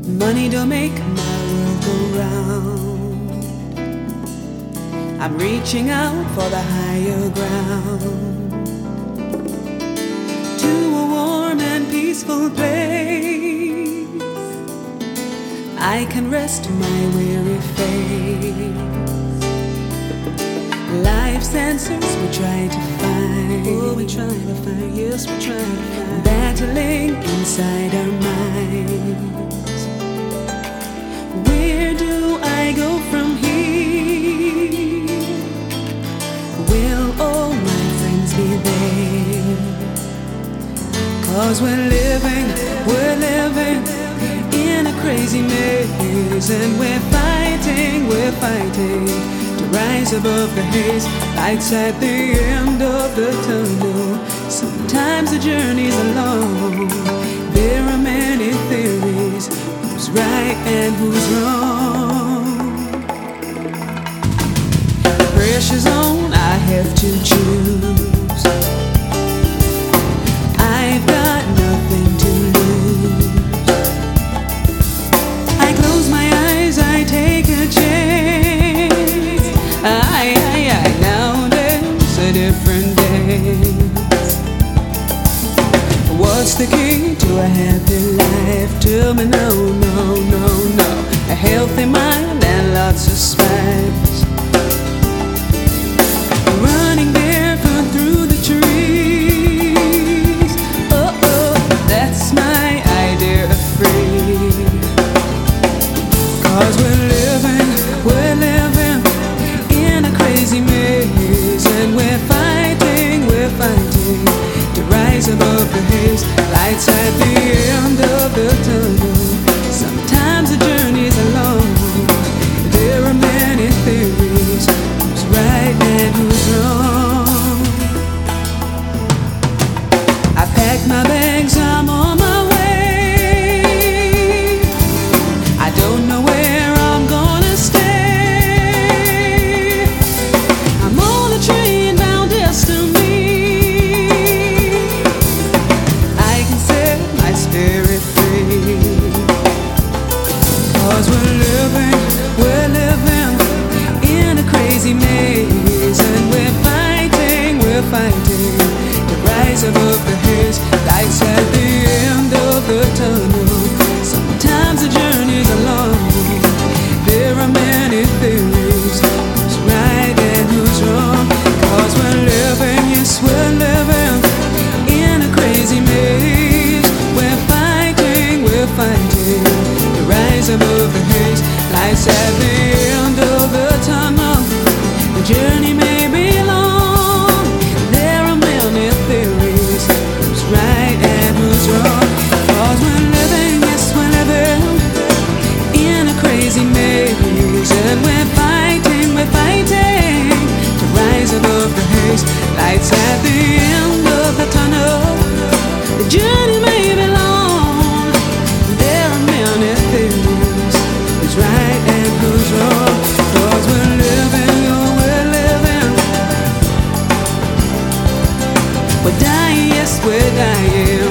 Money don't make my world go round. I'm reaching out for the higher ground, to a warm and peaceful place I can rest my weary face. Life's answers we try to find. Oh, we try to find, yes, we try to find. Battling inside our minds. Where do I go from here? Will all my friends be there? 'Cause we're living in a crazy maze, and we're fighting to rise above the haze. Lights at the end of the tunnel. Sometimes the journey's alone. There are many theories, who's right and who's wrong. Pressure zone, I have to choose. I've got nothing to lose. I close my eyes, I take a chance. Now there's a different dance. What's the key to a happy life? Tell me no. A healthy mind and lots of spice. Running barefoot through the trees. Oh, that's my idea of free. 'Cause we're living in a crazy maze, and we're fighting to rise above the haze. Lights at the end of the tunnel. Sometimes the journey's alone. There are many theories, who's right and who's wrong. I packed my bags, I'm on my way. I don't know where I'm gonna stay. I'm on a train bound destiny. I can set my spirit free. 'Cause we're living in a crazy maze, and we're fighting to rise above the haze. Lights at the end of the tunnel. Sometimes the journey's alone. There are many theories, who's right and who's wrong. 'Cause we're living in a crazy maze. We're fighting to rise above the haze. Lights at the end of the tunnel. The journey may be long. There are many theories, who's right and who's wrong. 'Cause we're living in a crazy maze, and we're fighting to rise above the haze. Lights at the end of the tunnel. The journey may be long. There are many theories, who's right and who's wrong. 'Cause we're living. We're dying, yes, we're dying.